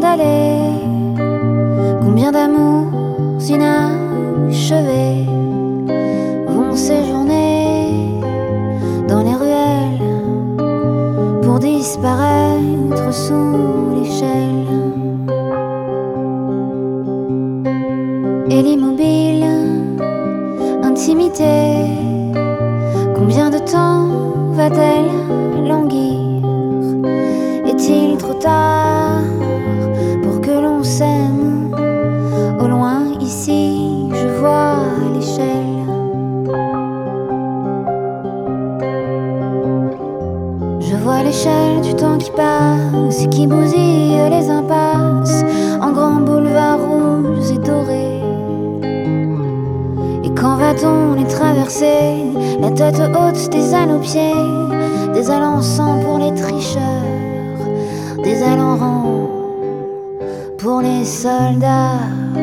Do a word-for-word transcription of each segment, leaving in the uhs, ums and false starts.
d'aller, combien d'amours inachevés vont séjourner dans les ruelles pour disparaître sous l'échelle. Et l'immobile intimité, combien de temps va-t-elle languir? Est-il trop tard pour que l'on s'aime? Au loin ici, je vois l'échelle. Je vois l'échelle du temps qui passe et qui bousille les impasses en grands boulevards rouges et dorés. Et quand va-t-on les traverser, la tête haute des ailes aux pieds, des ailes en sang pour les tricheurs, des ailes en rang pour les soldats.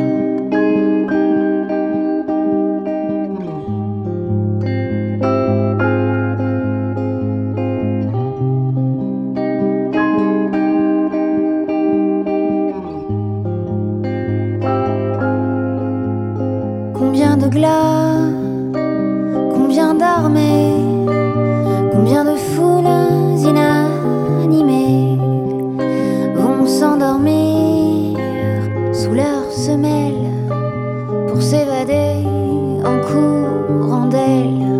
Combien de glas, combien d'armées, combien de foules inanimées vont s'endormir sous leurs semelles pour s'évader en courant d'ailes.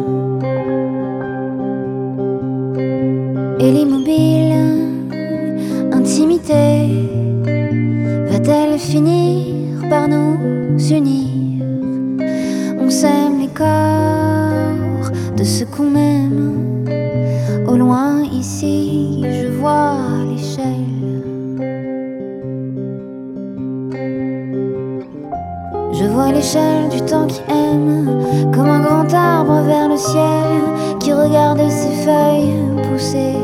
Et l'immobile intimité va-t-elle finir par nous unir? On sème les corps de ce qu'on aime. Au loin ici, je vois l'échelle. Je vois l'échelle du temps qui aime, comme un grand arbre vers le ciel qui regarde ses feuilles pousser.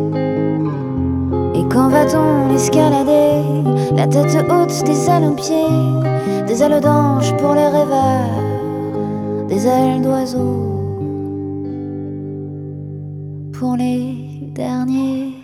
Et quand va-t-on l'escalader, la tête haute, des ailes aux pieds, des ailes d'ange pour les rêveurs, des ailes d'oiseaux pour les derniers.